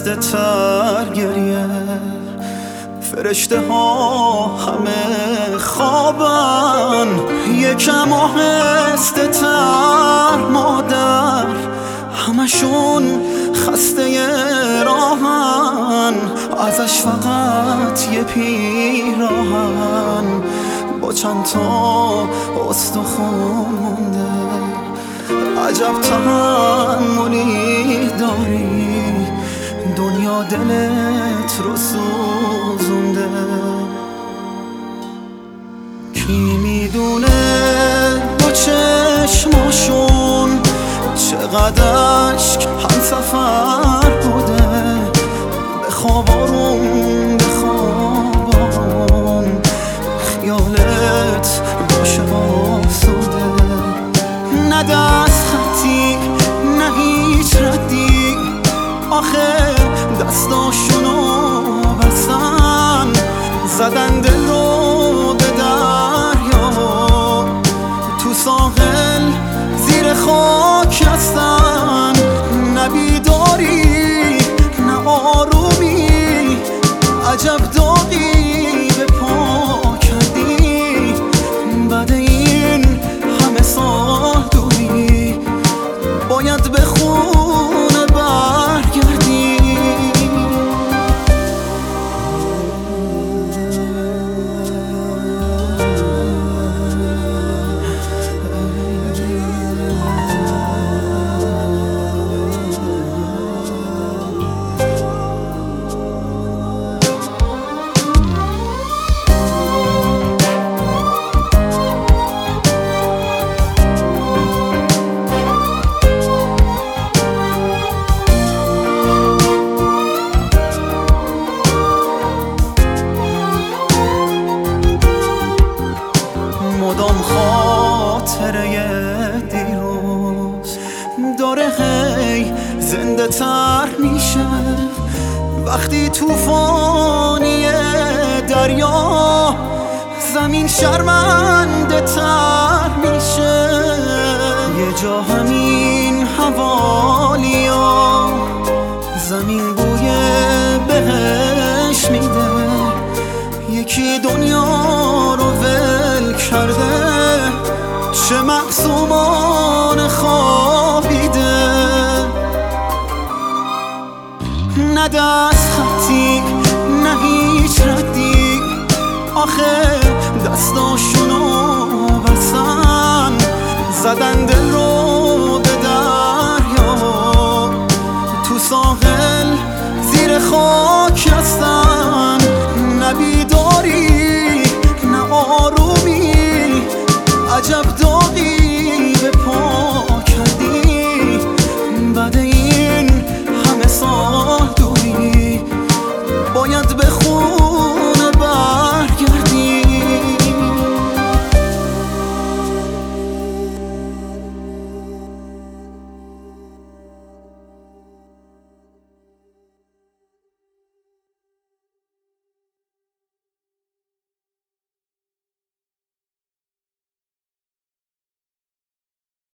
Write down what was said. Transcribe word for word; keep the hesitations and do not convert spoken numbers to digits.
خسته تر گریه، فرشته ها همه خوابن، یکم آهسته تر مادر، همشون خسته راهن، ازش فقط یه پیراهن با چند تا استخون مونده. عجب تحملی داری، دنیا دلت رو سوزونده. کی میدونه با چشماشون چقدر عشق هم سفر بوده، به خواب آروم به خواب آروم خیالت باشه آسوده. نه دست خطی نه هیچ ردی، آخه دستاشونو بستن، زدن دل رو به دریا، تو ساحل زیر خاک هستن. نه بیداری نه آرومی، عجب داغی به پا کردی، بعد این همه سال دوری باید به خونه برگردی. مدام خاطره دیروز داره هی زنده تر میشه، وقتی توفانی دریا زمین شرمنده تر میشه. یه جا همین حوالیا زمین بوی بهش میده، یکی دنیا رو ول کرده، چه معصومان خوابیده. نه دست خطی نه هیچ ردی، آخه